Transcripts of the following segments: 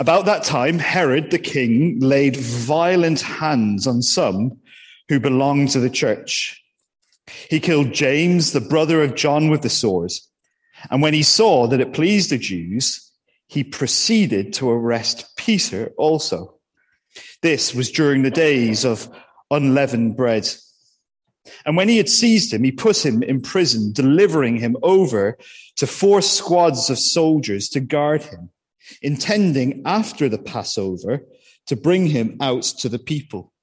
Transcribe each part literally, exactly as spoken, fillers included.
About that time, Herod the king laid violent hands on some who belonged to the church. He killed James, the brother of John, with the sword. And when he saw that it pleased the Jews, he proceeded to arrest Peter also. This was during the days of unleavened bread. And when he had seized him, he put him in prison, delivering him over to four squads of soldiers to guard him, intending after the Passover to bring him out to the people.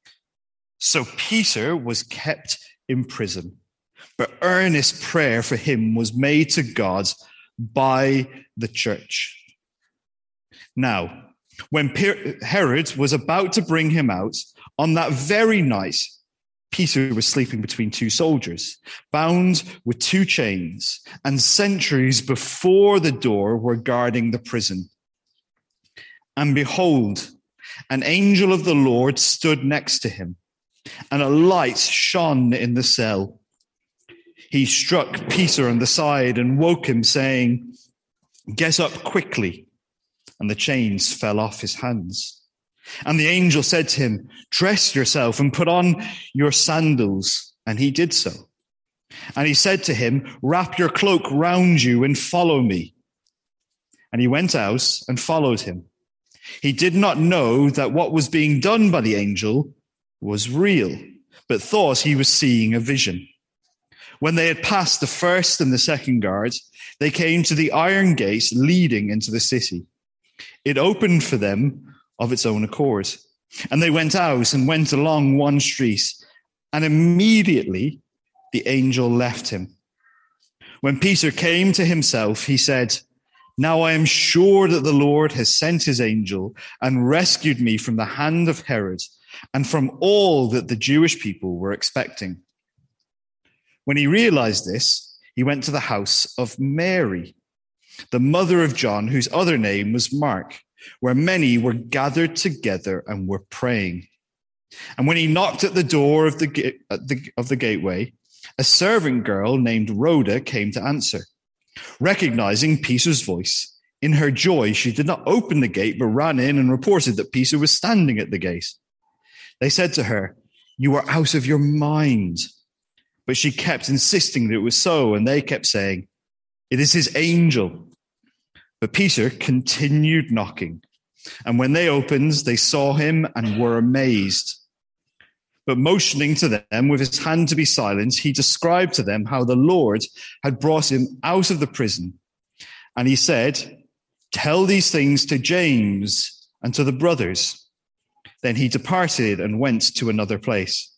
So Peter was kept in prison, but earnest prayer for him was made to God by the church. Now, when Herod was about to bring him out, on that very night, Peter was sleeping between two soldiers, bound with two chains, and sentries before the door were guarding the prison. And behold, an angel of the Lord stood next to him, and a light shone in the cell. He struck Peter on the side and woke him, saying, "Get up quickly." And the chains fell off his hands. And the angel said to him, "Dress yourself and put on your sandals." And he did so. And he said to him, "Wrap your cloak round you and follow me." And he went out and followed him. He did not know that what was being done by the angel was real, but thought he was seeing a vision. When they had passed the first and the second guard, they came to the iron gate leading into the city. It opened for them of its own accord. And they went out and went along one street, and immediately the angel left him. When Peter came to himself, he said, "Now I am sure that the Lord has sent his angel and rescued me from the hand of Herod and from all that the Jewish people were expecting." When he realized this, he went to the house of Mary, the mother of John, whose other name was Mark, where many were gathered together and were praying. And when he knocked at the door of the, of the gateway, a servant girl named Rhoda came to answer. Recognizing Peter's voice, in her joy, she did not open the gate, but ran in and reported that Peter was standing at the gate. They said to her, "You are out of your mind." But she kept insisting that it was so, and they kept saying, "It is his angel." But Peter continued knocking. And when they opened, they saw him and were amazed. But motioning to them with his hand to be silent, he described to them how the Lord had brought him out of the prison. And he said, "Tell these things to James and to the brothers." Then he departed and went to another place.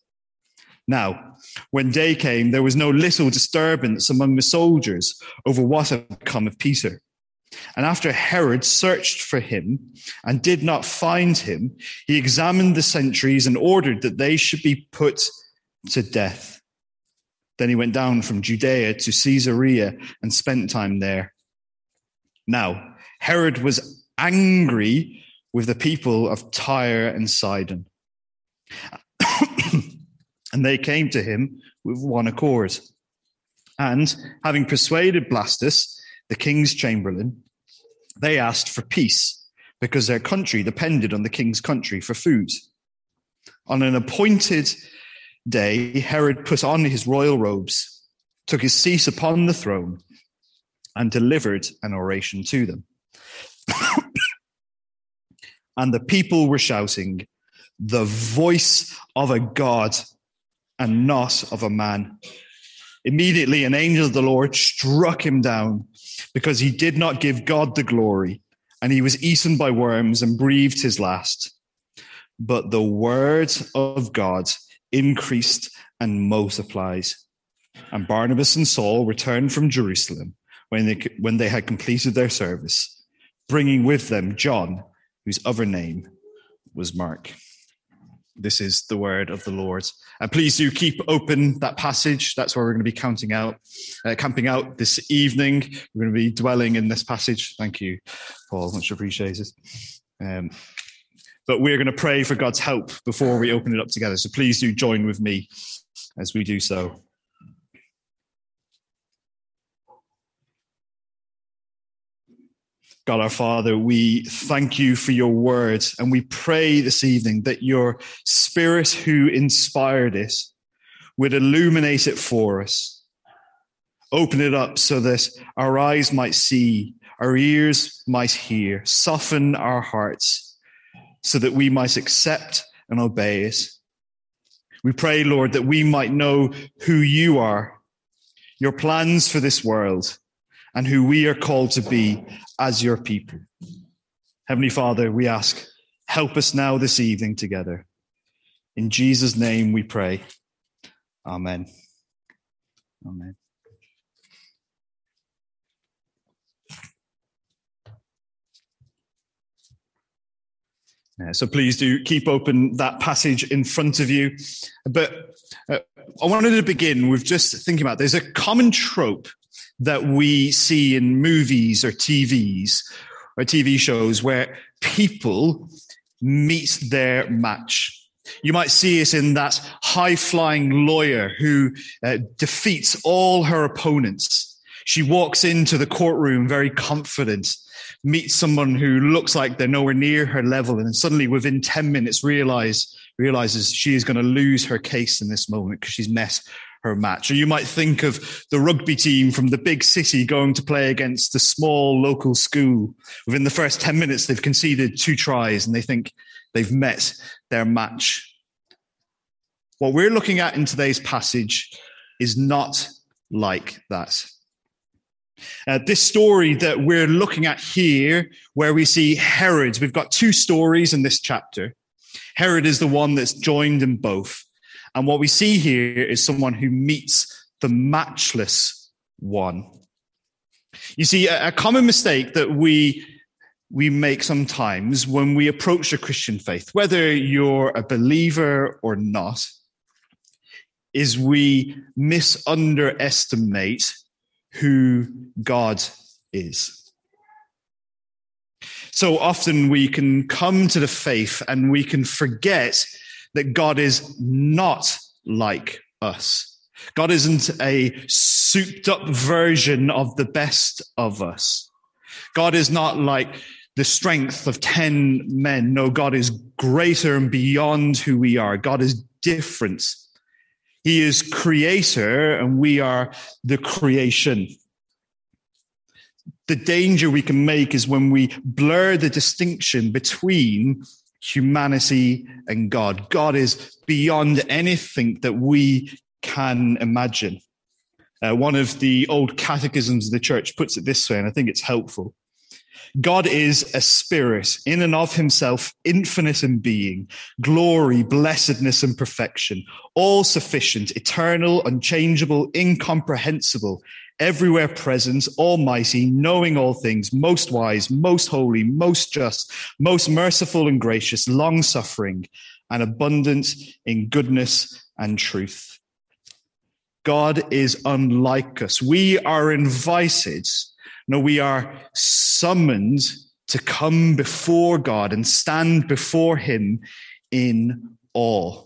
Now, when day came, there was no little disturbance among the soldiers over what had become of Peter. And after Herod searched for him and did not find him, he examined the sentries and ordered that they should be put to death. Then he went down from Judea to Caesarea and spent time there. Now, Herod was angry with the people of Tyre and Sidon. And they came to him with one accord. And having persuaded Blastus, the king's chamberlain, they asked for peace because their country depended on the king's country for food. On an appointed day, Herod put on his royal robes, took his seat upon the throne, and delivered an oration to them. And the people were shouting, "The voice of a God and not of a man." Immediately an angel of the Lord struck him down because he did not give God the glory, and he was eaten by worms and breathed his last. But the word of God increased and multiplied. And Barnabas and Saul returned from Jerusalem when they, when they had completed their service, bringing with them John, whose other name was Mark. This is the word of the Lord. And please do keep open that passage. That's where we're going to be counting out, uh, camping out this evening. We're going to be dwelling in this passage. Thank you, Paul. Much appreciated. Um, but we're going to pray for God's help before we open it up together. So please do join with me as we do so. God our Father, we thank you for your word, and we pray this evening that your Spirit who inspired it would illuminate it for us. Open it up so that our eyes might see, our ears might hear, soften our hearts so that we might accept and obey it. We pray, Lord, that we might know who you are, your plans for this world, and who we are called to be as your people. Heavenly Father, we ask, help us now this evening together. In Jesus' name we pray. Amen. Amen. Yeah, so please do keep open that passage in front of you. But uh, I wanted to begin with just thinking about, there's a common trope that we see in movies or T Vs or T V shows where people meet their match. You might see it in that high-flying lawyer who uh, defeats all her opponents. She walks into the courtroom very confident, meets someone who looks like they're nowhere near her level, and then suddenly within ten minutes realize, realizes she is going to lose her case in this moment because she's met her match. Or you might think of the rugby team from the big city going to play against the small local school. Within the first ten minutes, they've conceded two tries and they think they've met their match. What we're looking at in today's passage is not like that. Uh, this story that we're looking at here, where we see Herod, we've got two stories in this chapter. Herod is the one that's joined in both. And what we see here is someone who meets the matchless one. You see, a, a common mistake that we we make sometimes when we approach the Christian faith, whether you're a believer or not, is we misunderestimate who God is. So often we can come to the faith and we can forget that God is not like us. God isn't a souped up version of the best of us. God is not like the strength of ten men. No, God is greater and beyond who we are. God is different. He is creator and we are the creation. The danger we can make is when we blur the distinction between humanity and God. God is beyond anything that we can imagine. Uh, one of the old catechisms of the church puts it this way, and I think it's helpful. God is a spirit, in and of himself, infinite in being, glory, blessedness, and perfection, all sufficient, eternal, unchangeable, incomprehensible, everywhere present, almighty, knowing all things, most wise, most holy, most just, most merciful and gracious, long-suffering, and abundant in goodness and truth. God is unlike us. We are invited, no, we are summoned to come before God and stand before him in awe.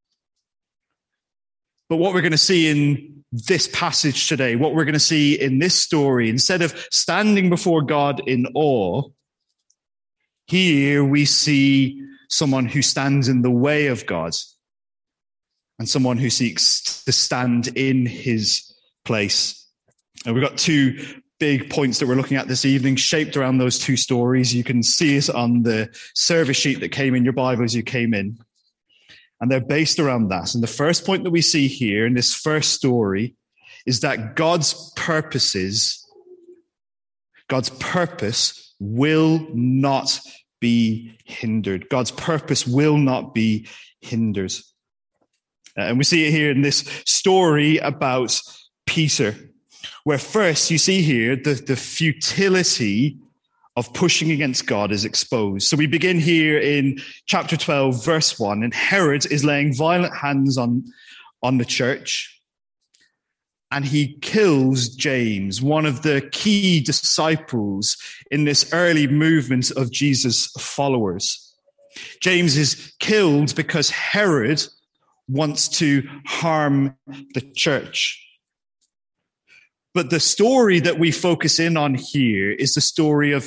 But what we're going to see in this passage today, what we're going to see in this story, instead of standing before God in awe, here we see someone who stands in the way of God and someone who seeks to stand in his place. And we've got two big points that we're looking at this evening, shaped around those two stories. You can see it on the service sheet that came in your Bible as you came in. And they're based around that. And the first point that we see here in this first story is that God's purposes, God's purpose will not be hindered. God's purpose will not be hindered. Uh, and we see it here in this story about Peter, where first you see here the, the futility of pushing against God is exposed. So we begin here in chapter twelve, verse one, and Herod is laying violent hands on, on the church, and he kills James, one of the key disciples in this early movement of Jesus' followers. James is killed because Herod wants to harm the church. But the story that we focus in on here is the story of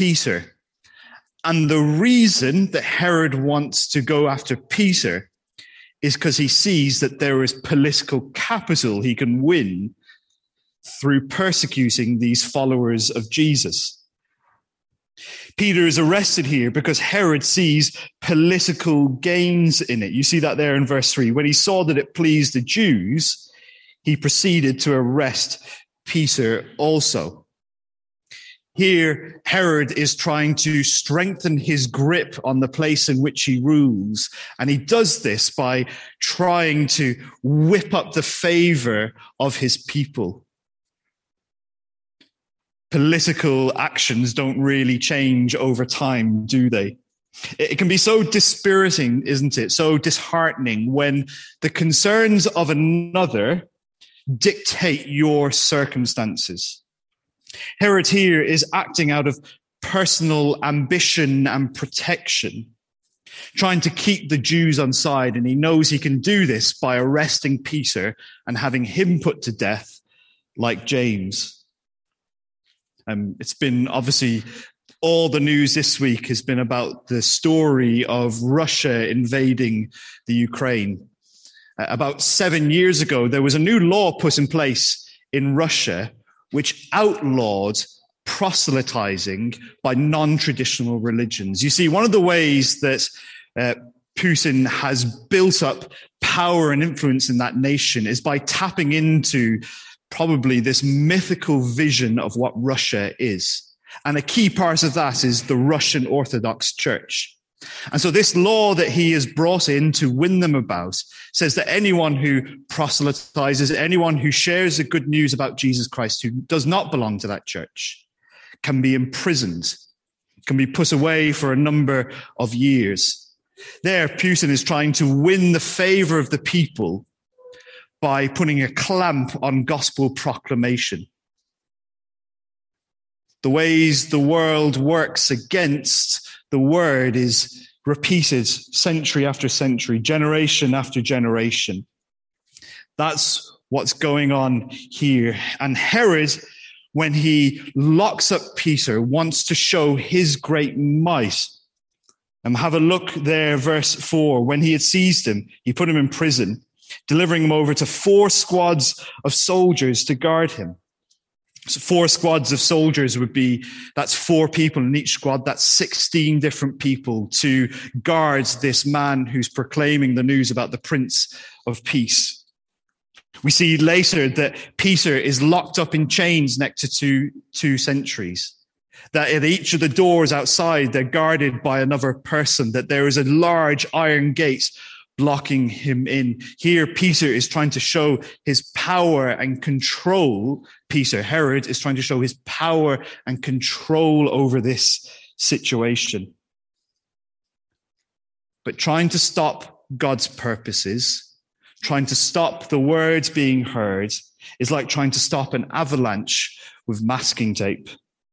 Peter. And the reason that Herod wants to go after Peter is because he sees that there is political capital he can win through persecuting these followers of Jesus. Peter is arrested here because Herod sees political gains in it. You see that there in verse three. When he saw that it pleased the Jews, he proceeded to arrest Peter also. Here, Herod is trying to strengthen his grip on the place in which he rules. And he does this by trying to whip up the favor of his people. Political actions don't really change over time, do they? It can be so dispiriting, isn't it? So disheartening when the concerns of another dictate your circumstances. Herod here is acting out of personal ambition and protection, trying to keep the Jews on side, and he knows he can do this by arresting Peter and having him put to death like James. Um, it's been obviously all the news this week has been about the story of Russia invading the Ukraine. Uh, about seven years ago, there was a new law put in place in Russia which outlawed proselytizing by non-traditional religions. You see, one of the ways that uh, Putin has built up power and influence in that nation is by tapping into probably this mythical vision of what Russia is. And a key part of that is the Russian Orthodox Church. And so this law that he has brought in to win them about says that anyone who proselytizes, anyone who shares the good news about Jesus Christ, who does not belong to that church, can be imprisoned, can be put away for a number of years. There, Putin is trying to win the favor of the people by putting a clamp on gospel proclamation. The ways the world works against the word is repeated century after century, generation after generation. That's what's going on here. And Herod, when he locks up Peter, wants to show his great might. And have a look there, verse four. When he had seized him, he put him in prison, delivering him over to four squads of soldiers to guard him. So four squads of soldiers would be, that's four people in each squad. That's sixteen different people to guard this man who's proclaiming the news about the Prince of Peace. We see later that Peter is locked up in chains next to two, two sentries. That at each of the doors outside, they're guarded by another person, that there is a large iron gate blocking him in. Here, Peter is trying to show his power and control. Peter, Herod, is trying to show his power and control over this situation. But trying to stop God's purposes, trying to stop the words being heard, is like trying to stop an avalanche with masking tape.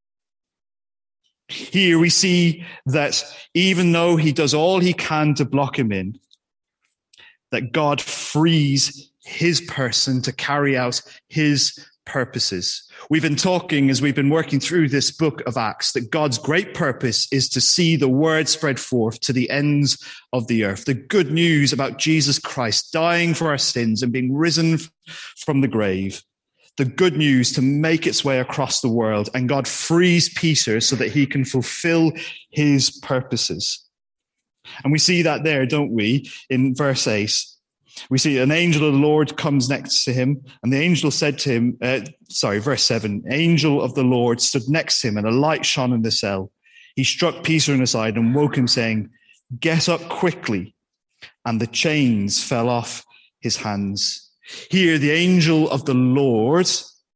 Here we see that even though he does all he can to block him in, that God frees his person to carry out his purposes. We've been talking as we've been working through this book of Acts that God's great purpose is to see the word spread forth to the ends of the earth. The good news about Jesus Christ dying for our sins and being risen from the grave. The good news to make its way across the world. And God frees Peter so that he can fulfill his purposes. And we see that there, don't we, in verse eight. We see an angel of the Lord comes next to him, and the angel said to him, uh, sorry, verse seven, angel of the Lord stood next to him, and a light shone in the cell. He struck Peter in the side and woke him, saying, get up quickly. And the chains fell off his hands. Here, the angel of the Lord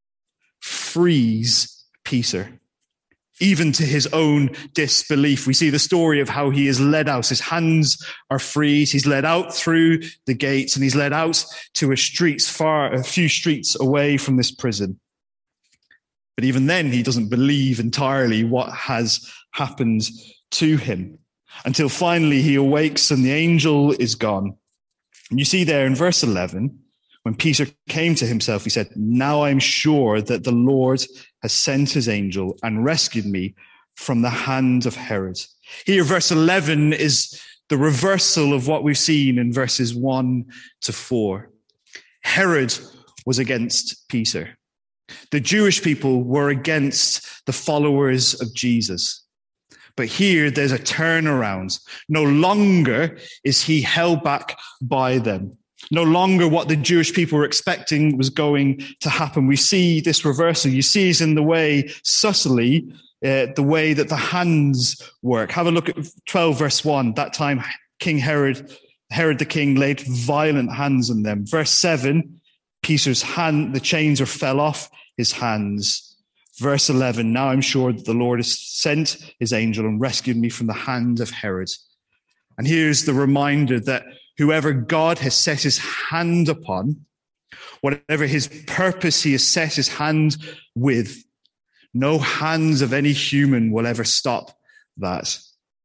frees Peter. Even to his own disbelief. We see the story of how he is led out. His hands are freed. He's led out through the gates and he's led out to a streets far, a few streets away from this prison. But even then, he doesn't believe entirely what has happened to him until finally he awakes and the angel is gone. And you see there in verse eleven, when Peter came to himself, he said, now I'm sure that the Lord has sent his angel and rescued me from the hand of Herod. Here, verse eleven is the reversal of what we've seen in verses one to four. Herod was against Peter. The Jewish people were against the followers of Jesus. But here there's a turnaround. No longer is he held back by them. No longer what the Jewish people were expecting was going to happen. We see this reversal. You see it in the way, subtly, uh, the way that the hands work. Have a look at twelve verse one. That time King Herod, Herod the king laid violent hands on them. Verse seven, Peter's hand, the chains are fell off his hands. Verse eleven, now I'm sure that the Lord has sent his angel and rescued me from the hand of Herod. And here's the reminder that whoever God has set his hand upon, whatever his purpose he has set his hand with, no hands of any human will ever stop that.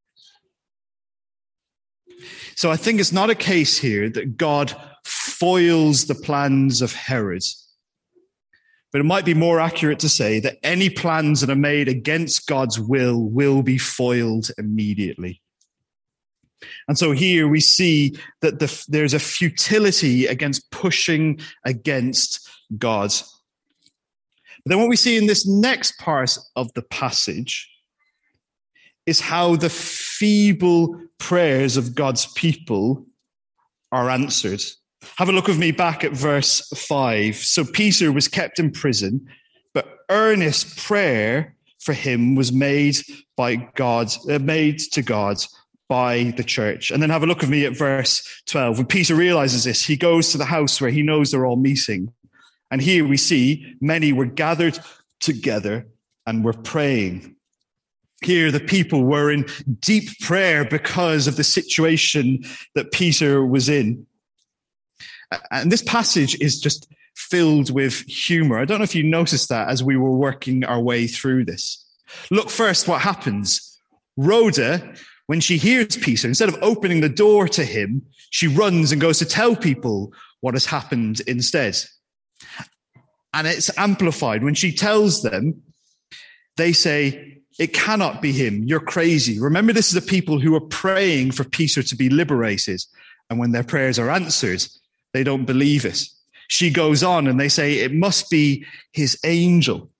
So I think it's not a case here that God foils the plans of Herod. But it might be more accurate to say that any plans that are made against God's will will be foiled immediately. And so here we see that the, there's a futility against pushing against God. But then what we see in this next part of the passage is how the feeble prayers of God's people are answered. Have a look with me back at verse five. So Peter was kept in prison, but earnest prayer for him was made by God, uh, made to God by the church. And then have a look with me at verse twelve. When Peter realizes this, he goes to the house where he knows they're all meeting. And here we see many were gathered together and were praying. Here the people were in deep prayer because of the situation that Peter was in. And this passage is just filled with humor. I don't know if you noticed that as we were working our way through this. Look first what happens. Rhoda, when she hears Peter, instead of opening the door to him, she runs and goes to tell people what has happened instead. And it's amplified. When she tells them, they say, it cannot be him. You're crazy. Remember, this is the people who are praying for Peter to be liberated. And when their prayers are answered, they don't believe it. She goes on and they say, it must be his angel.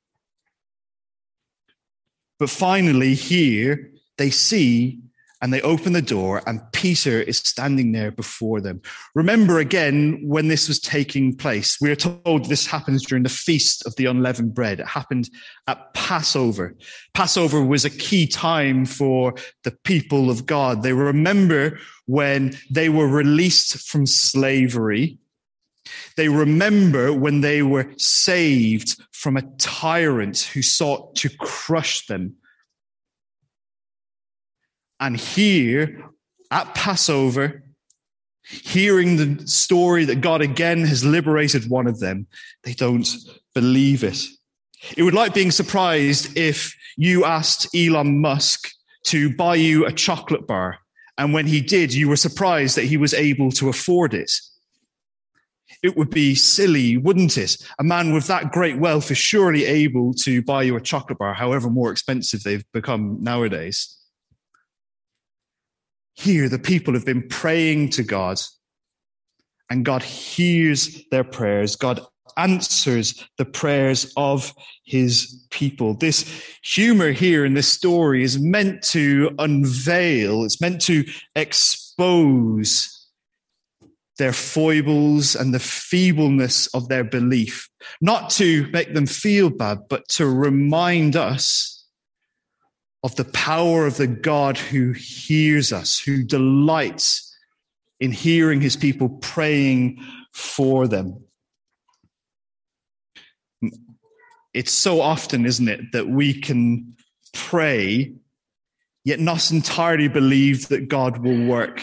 But finally here, they see and they open the door and Peter is standing there before them. Remember again, when this was taking place, we are told this happens during the Feast of the Unleavened Bread. It happened at Passover. Passover was a key time for the people of God. They remember when they were released from slavery. They remember when they were saved from a tyrant who sought to crush them. And here at Passover, hearing the story that God again has liberated one of them, they don't believe it. It would like being surprised if you asked Elon Musk to buy you a chocolate bar, and when he did, you were surprised that he was able to afford it. It would be silly, wouldn't it? A man with that great wealth is surely able to buy you a chocolate bar, however more expensive they've become nowadays. Here, the people have been praying to God, and God hears their prayers. God answers the prayers of his people. This humor here in this story is meant to unveil, it's meant to expose their foibles and the feebleness of their belief, not to make them feel bad, but to remind us of the power of the God who hears us, who delights in hearing his people praying for them. It's so often, isn't it, that we can pray, yet not entirely believe that God will work.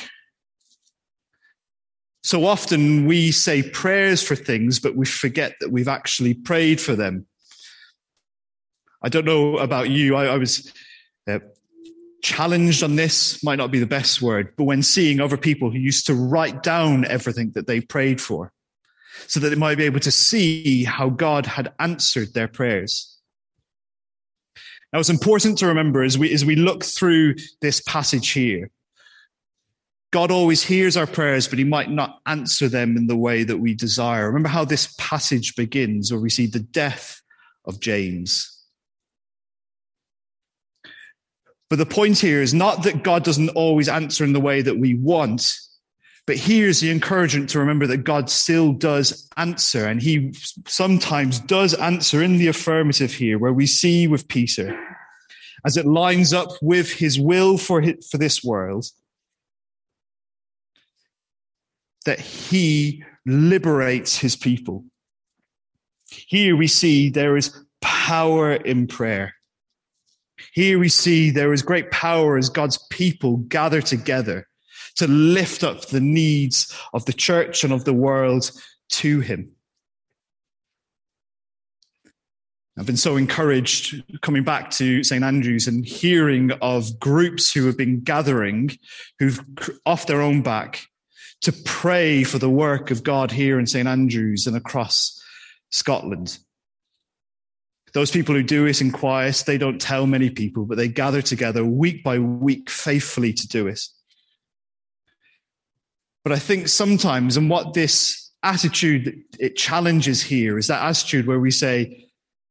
So often we say prayers for things, but we forget that we've actually prayed for them. I don't know about you. I, I was uh, challenged on this, might not be the best word, but when seeing other people who used to write down everything that they prayed for, so that they might be able to see how God had answered their prayers. Now, it's important to remember as we, as we look through this passage here, God always hears our prayers, but he might not answer them in the way that we desire. Remember how this passage begins, where we see the death of James. But the point here is not that God doesn't always answer in the way that we want, but here's the encouragement to remember that God still does answer, and he sometimes does answer in the affirmative here, where we see with Peter, as it lines up with his will for, his, for this world, that he liberates his people. Here we see there is power in prayer. Here we see there is great power as God's people gather together to lift up the needs of the church and of the world to him. I've been so encouraged coming back to Saint Andrews and hearing of groups who have been gathering, who've off their own back, to pray for the work of God here in Saint Andrews and across Scotland. Those people who do it in quiet, they don't tell many people, but they gather together week by week faithfully to do it. But I think sometimes, and what this attitude it challenges here is that attitude where we say,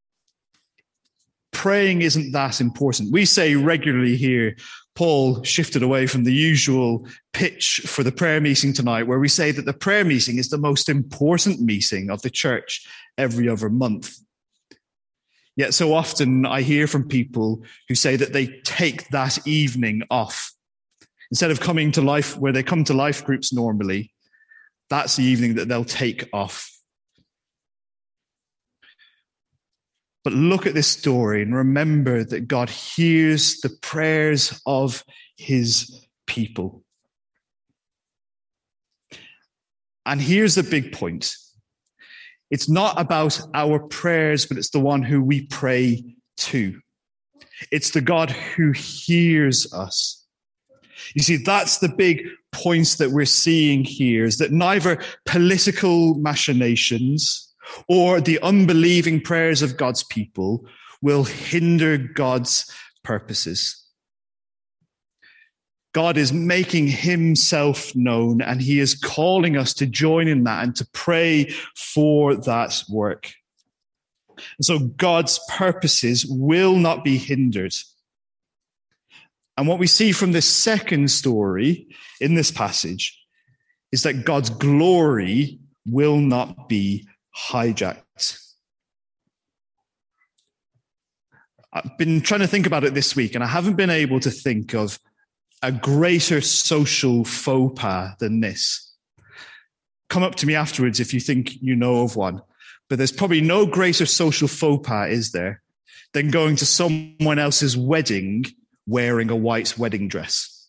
praying isn't that important. We say regularly here, Paul shifted away from the usual pitch for the prayer meeting tonight, where we say that the prayer meeting is the most important meeting of the church every other month. Yet so often I hear from people who say that they take that evening off. Instead of coming to life, where they come to life groups normally, that's the evening that they'll take off. But look at this story and remember that God hears the prayers of his people. And here's the big point. It's not about our prayers, but it's the one who we pray to. It's the God who hears us. You see, that's the big point that we're seeing here, is that neither political machinations or the unbelieving prayers of God's people will hinder God's purposes. God is making himself known, and he is calling us to join in that and to pray for that work. And so God's purposes will not be hindered. And what we see from this second story in this passage is that God's glory will not be hijacked. I've been trying to think about it this week, and I haven't been able to think of a greater social faux pas than this. Come up to me afterwards if you think you know of one. But there's probably no greater social faux pas, is there, than going to someone else's wedding wearing a white wedding dress.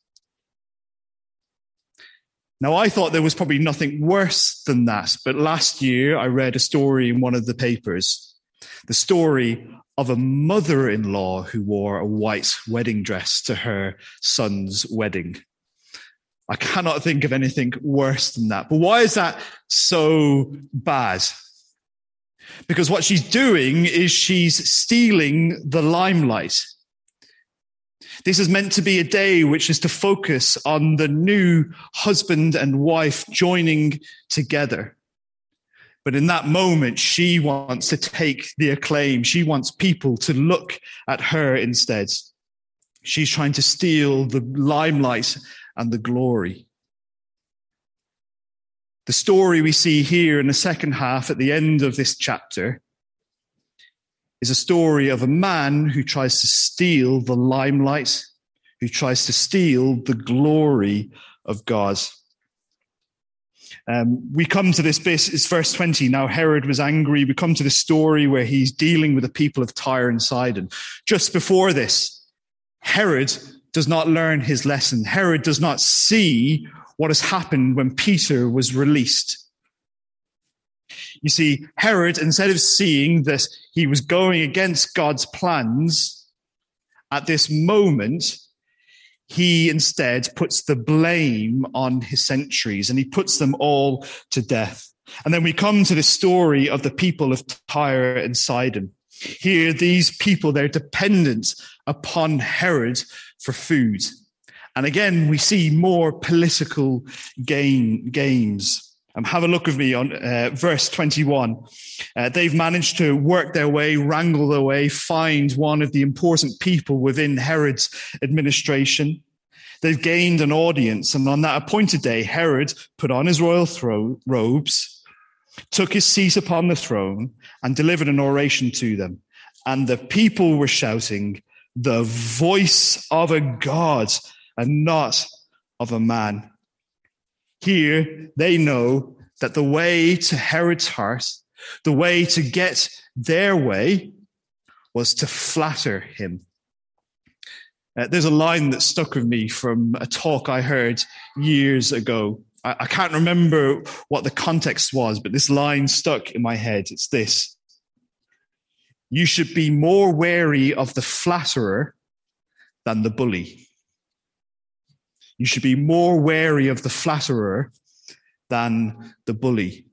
Now, I thought there was probably nothing worse than that, but last year I read a story in one of the papers, the story of a mother-in-law who wore a white wedding dress to her son's wedding. I cannot think of anything worse than that. But why is that so bad? Because what she's doing is she's stealing the limelight. This is meant to be a day which is to focus on the new husband and wife joining together. But in that moment, she wants to take the acclaim. She wants people to look at her instead. She's trying to steal the limelight and the glory. The story we see here in the second half at the end of this chapter is a story of a man who tries to steal the limelight, who tries to steal the glory of God. Um, we come to this bit, it's verse twenty. Now Herod was angry. We come to the story where he's dealing with the people of Tyre and Sidon. Just before this, Herod does not learn his lesson. Herod does not see what has happened when Peter was released. You see, Herod, instead of seeing that he was going against God's plans at this moment, he instead puts the blame on his sentries and he puts them all to death. And then we come to the story of the people of Tyre and Sidon. Here, these people, they're dependent upon Herod for food. And again, we see more political gain, games. Um, have a look with me on uh, verse twenty-one. Uh, they've managed to work their way, wrangle their way, find one of the important people within Herod's administration. They've gained an audience, and on that appointed day, Herod put on his royal thro- robes, took his seat upon the throne, and delivered an oration to them. And the people were shouting, "The voice of a God and not of a man." Here, they know that the way to Herod's heart, the way to get their way, was to flatter him. Uh, there's a line that stuck with me from a talk I heard years ago. I, I can't remember what the context was, but this line stuck in my head. It's this: you should be more wary of the flatterer than the bully. You should be more wary of the flatterer than the bully.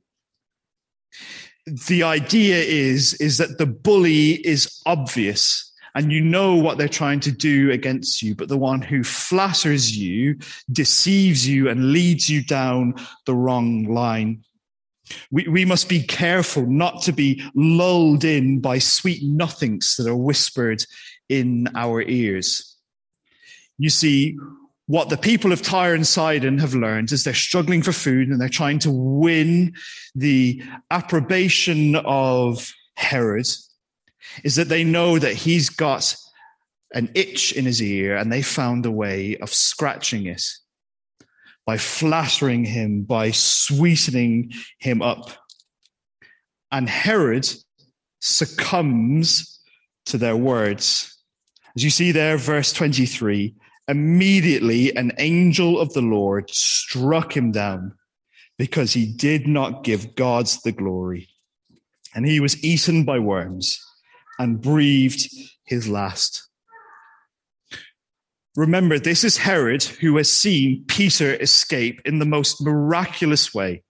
The idea is, is that the bully is obvious and you know what they're trying to do against you, but the one who flatters you, deceives you, and leads you down the wrong line. We, we must be careful not to be lulled in by sweet nothings that are whispered in our ears. You see, what the people of Tyre and Sidon have learned is they're struggling for food and they're trying to win the approbation of Herod, is that they know that he's got an itch in his ear and they found a way of scratching it by flattering him, by sweetening him up. And Herod succumbs to their words. As you see there, verse twenty-three, immediately an angel of the Lord struck him down because he did not give God the glory. And he was eaten by worms and breathed his last. Remember, this is Herod who has seen Peter escape in the most miraculous way.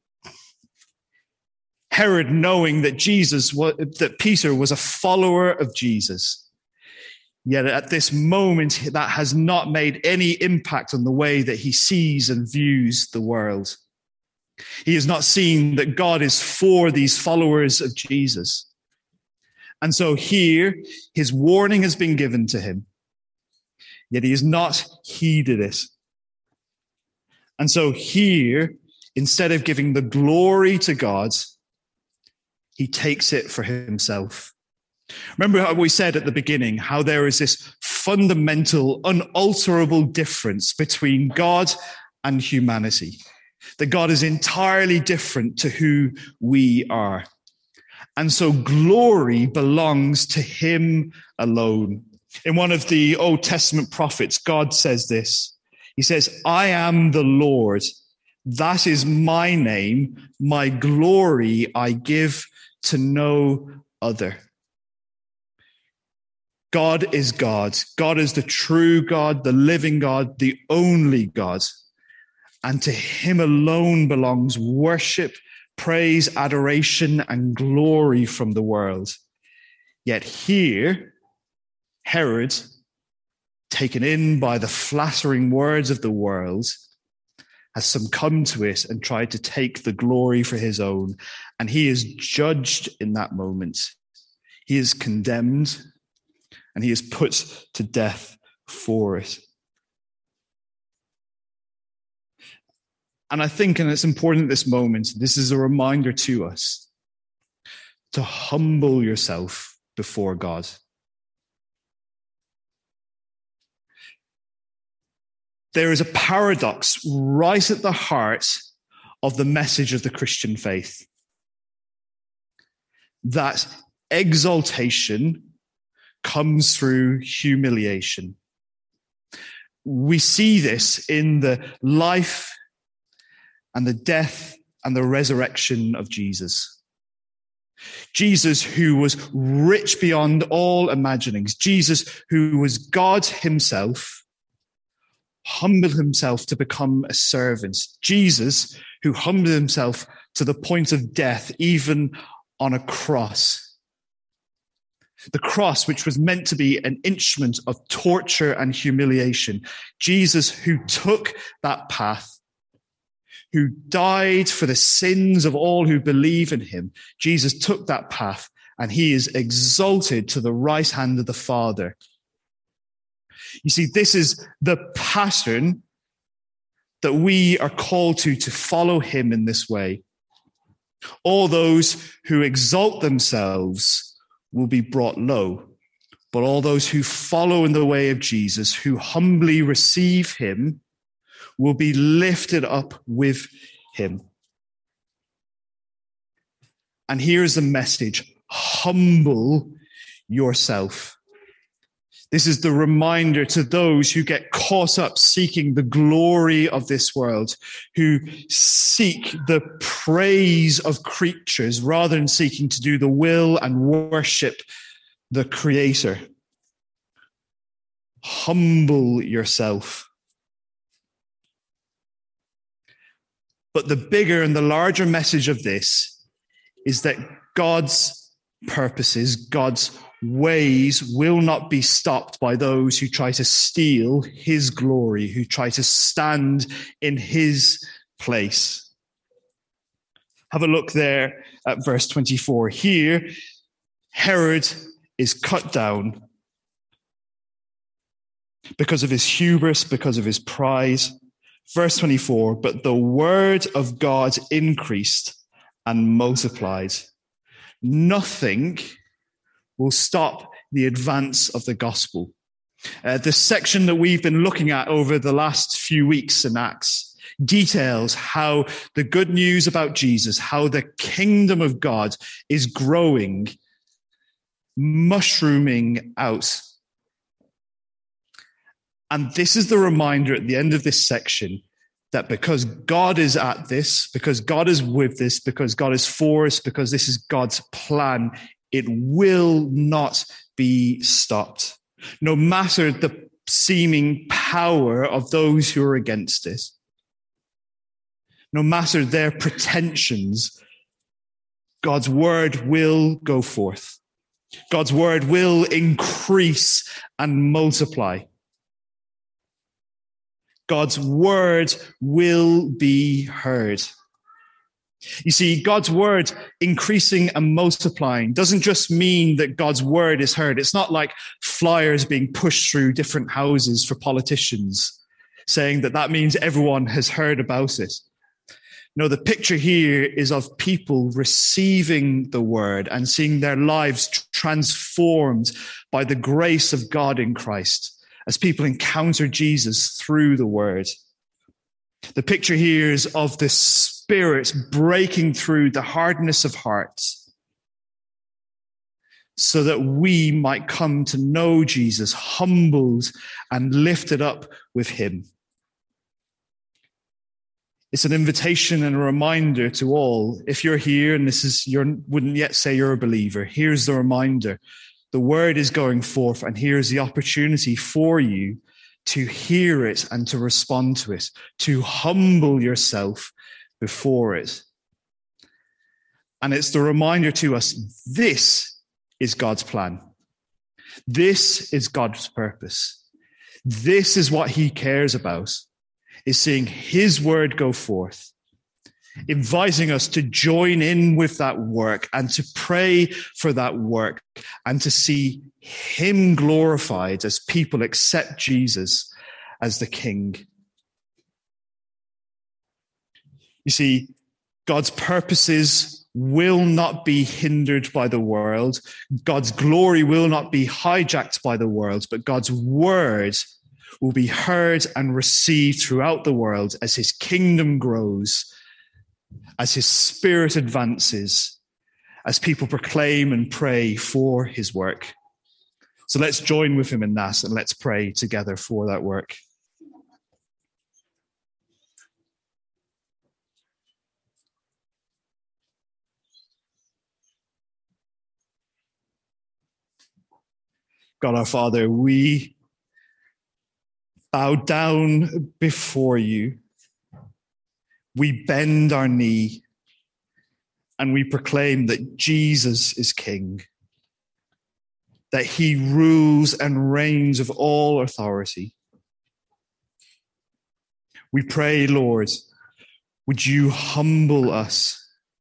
Herod, knowing that Jesus, that Peter was a follower of Jesus. Yet at this moment, that has not made any impact on the way that he sees and views the world. He has not seen that God is for these followers of Jesus. And so here, his warning has been given to him, yet he has not heeded it. And so here, instead of giving the glory to God, he takes it for himself. Remember how we said at the beginning, how there is this fundamental, unalterable difference between God and humanity. That God is entirely different to who we are. And so glory belongs to him alone. In one of the Old Testament prophets, God says this. He says, "I am the Lord. That is my name. My glory I give to no other." God is God. God is the true God, the living God, the only God. And to him alone belongs worship, praise, adoration, and glory from the world. Yet here, Herod, taken in by the flattering words of the world, has succumbed to it and tried to take the glory for his own. And he is judged in that moment. He is condemned. And he is put to death for it. And I think, and it's important at this moment, this is a reminder to us to humble yourself before God. There is a paradox right at the heart of the message of the Christian faith. That exaltation comes through humiliation. We see this in the life and the death and the resurrection of Jesus. Jesus, who was rich beyond all imaginings. Jesus, who was God himself, humbled himself to become a servant. Jesus, who humbled himself to the point of death, even on a cross. The cross, which was meant to be an instrument of torture and humiliation. Jesus, who took that path, who died for the sins of all who believe in him. Jesus took that path, and he is exalted to the right hand of the Father. You see, this is the pattern that we are called to, to follow him in this way. All those who exalt themselves will be brought low, but all those who follow in the way of Jesus, who humbly receive him, will be lifted up with him. And here's the message: humble yourself. This is the reminder to those who get caught up seeking the glory of this world, who seek the praise of creatures rather than seeking to do the will and worship the Creator. Humble yourself. But the bigger and the larger message of this is that God's purposes, God's ways will not be stopped by those who try to steal his glory, who try to stand in his place. Have a look there at verse twenty-four. Here, Herod is cut down because of his hubris, because of his pride. Verse twenty-four, but the word of God increased and multiplied. Nothing will stop the advance of the gospel. Uh, the section that we've been looking at over the last few weeks in Acts details how the good news about Jesus, how the kingdom of God is growing, mushrooming out. And this is the reminder at the end of this section that because God is at this, because God is with this, because God is for us, because this is God's plan, it will not be stopped. No matter the seeming power of those who are against it, no matter their pretensions, God's word will go forth. God's word will increase and multiply. God's word will be heard. You see, God's word increasing and multiplying doesn't just mean that God's word is heard. It's not like flyers being pushed through different houses for politicians, saying that that means everyone has heard about it. No, the picture here is of people receiving the word and seeing their lives transformed by the grace of God in Christ as people encounter Jesus through the word. The picture here is of the Spirit breaking through the hardness of hearts so that we might come to know Jesus, humbled and lifted up with him. It's an invitation and a reminder to all. If you're here and this is, you wouldn't yet say you're a believer, here's the reminder. The word is going forth, and here's the opportunity for you to hear it and to respond to it, to humble yourself before it. And it's the reminder to us, this is God's plan. This is God's purpose. This is what he cares about, is seeing his word go forth, inviting us to join in with that work and to pray for that work and to see him glorified as people accept Jesus as the King. You see, God's purposes will not be hindered by the world. God's glory will not be hijacked by the world, but God's word will be heard and received throughout the world as his kingdom grows, as his Spirit advances, as people proclaim and pray for his work. So let's join with him in that, and let's pray together for that work. God our Father, we bow down before you. We bend our knee and we proclaim that Jesus is King. that he rules and reigns with all authority. We pray, Lord, would you humble us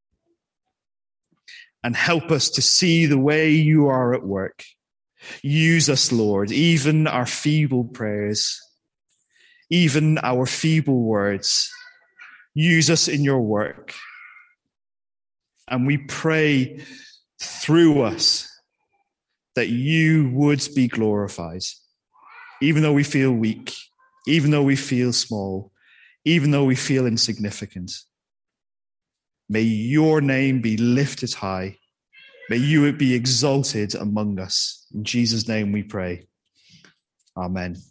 and help us to see the way you are at work. Use us, Lord, even our feeble prayers, even our feeble words. Use us in your work. And we pray through us that you would be glorified, even though we feel weak, even though we feel small, even though we feel insignificant. May your name be lifted high. May you be exalted among us. In Jesus' name we pray. Amen.